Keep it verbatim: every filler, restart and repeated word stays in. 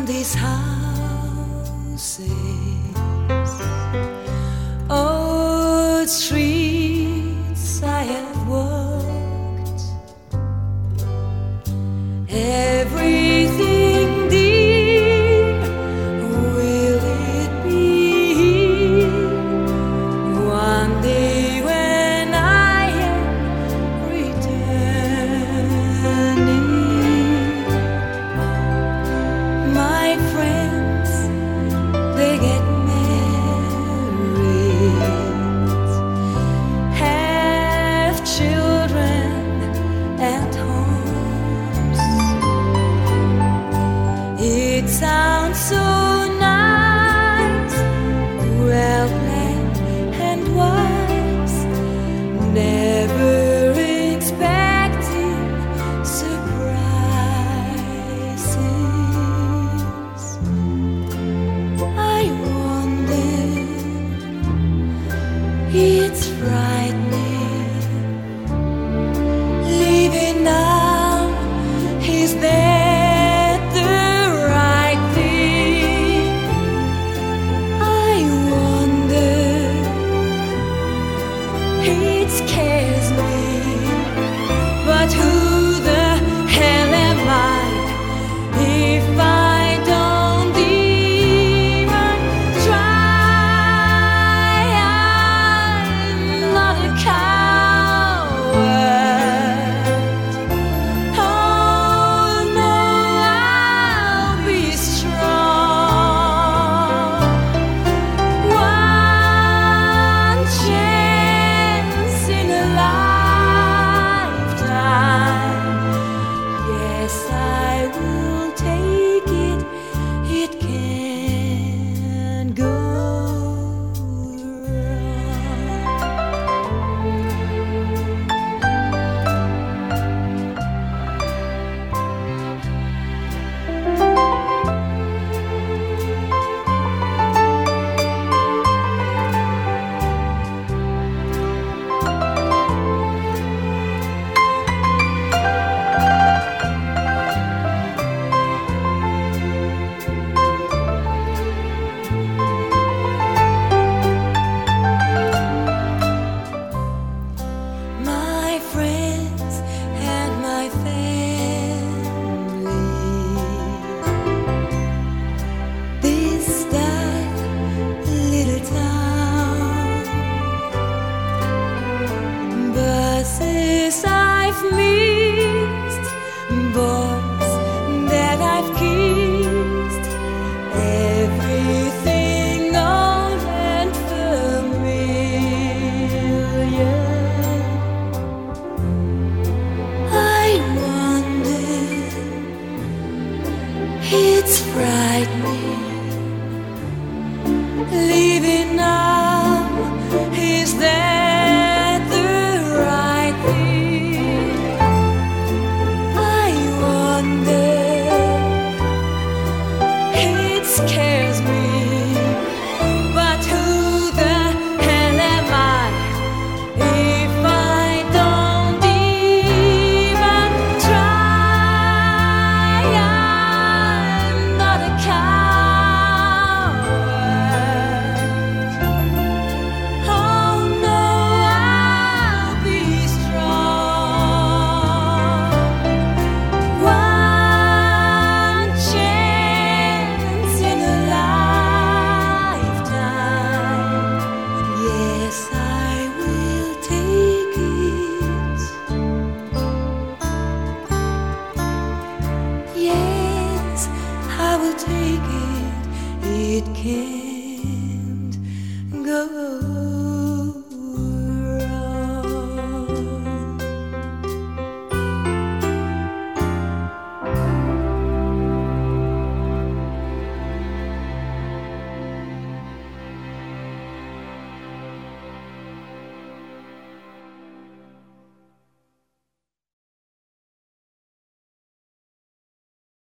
these houses, old streets I have walked, everything dear, will it be one day when I am returning? My friends, they get married, have children and homes. It sounds so nice, well-planned and wise, never expecting surprises. I wonder, it's frightening, leaving now, is that the right thing? I wonder, it scares me, but who the hell am I if I don't even try? I'm not a coward. Oh no, I'll be strong. One chance in a lifetime. Yes, I will take it. It can't go my friends and my family. This that little town, buses I've missed, boys that I've kissed, everything old and familiar. I wonder, it's frightening, leaving now, is that the right thing? I wonder, it scares me, but who the hell am I if I don't even try? I'm not a coward. Oh no, I'll be strong. One chance in a lifetime. Yes, I will take it. Yes, I will take it. It can